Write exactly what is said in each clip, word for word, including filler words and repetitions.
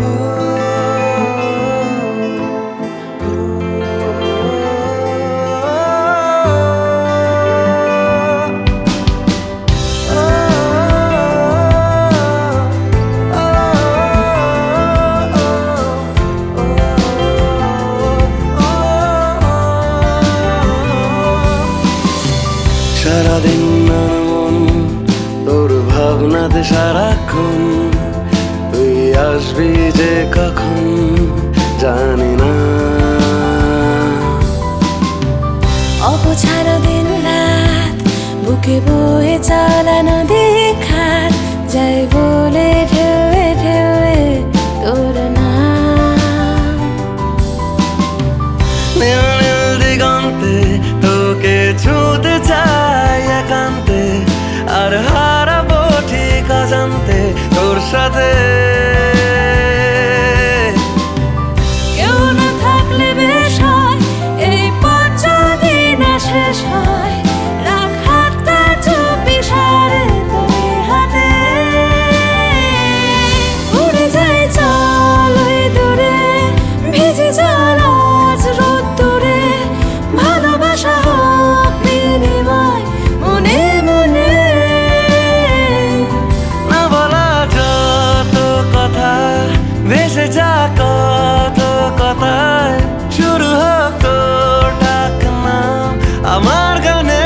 সারাদিন মন তোর ভাবনাতে সারাক্ষণ, তুই আসবি যে কখন জানি না। অপছাড় দিন রাত বুকে বয়ে চলা নদী খাত, যাই বলে ঢেউয়ে ঢেউয়ে তোর নাম। নীল নীল দিগন্তে তোকে ছুঁতে চাই একান্তে, আর হারাবো ঠিক অজান্তে তোর সাথে। কেউ না থাকলে বেশ হয় এই পথ যদি না শেষ হয়, রাখ হাতটা চুপি সারে তোর হাতে। উড়ে যাই চল ওই দূরে, ভিজে চল আজ রোদ্দুরে, ভালোবাসা হোক বিনিময় মনে মনে। না বলা যত কথা ভেসে যা কত কথায়, শুরু হোক তোর ডাক নাম আমার গানে।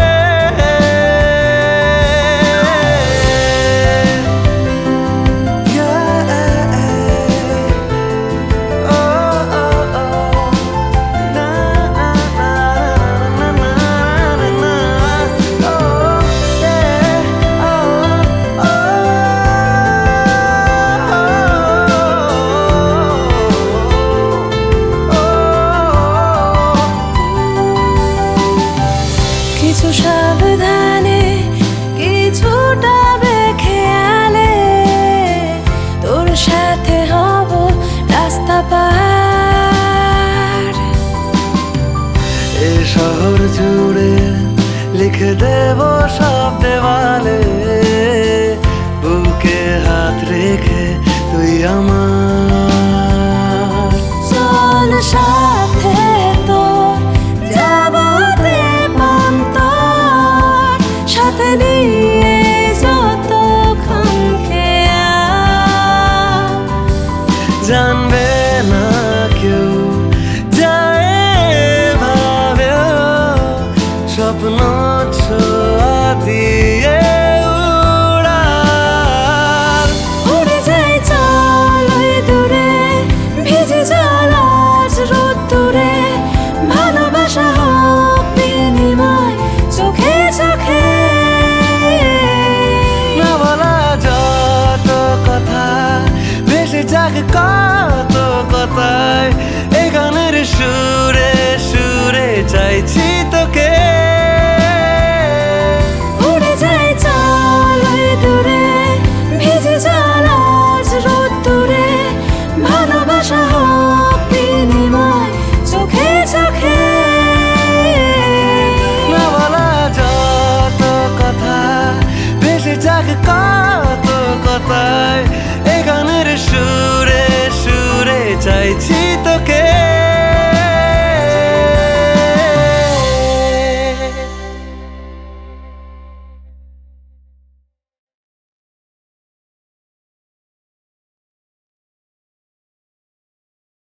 কিছু সাবধানে কিছুটা বেখেয়ালে, তোর সাথে হব রাস্তা পার। এ শহর জুড়ে লিখে দেব সব দেওয়ালে, বুকে হাত রেখে তুই আমার। চল সাথে তোর যাবো দেবান্তর, সাথে নিয়ে যতক্ষণ খেয়া। জানবে না কেউ যায় ভাবে, স্বপ্ন ছোঁয়া দিয়ে উড়াল। উড়ে যাই চল ওই দূরে, ভিজে চল আজ রোদ্দুরে, ভালোবাসা হোক বিনিময় চোখে চোখে। না বলা যত কথা ভেসে যাক কত কথায়, এই গানের সুরে সুরে চাইছি তোকে। উড়ে যাই চল ওই দূরে, ভিজে চল আজ রোদ্দুরে, ভালোবাসা হোক বিনিময় চোখে চোখে। না বলা যত কথা ভেসে যাক কত কথায়, এই গানের সুরে সুরে চাইছি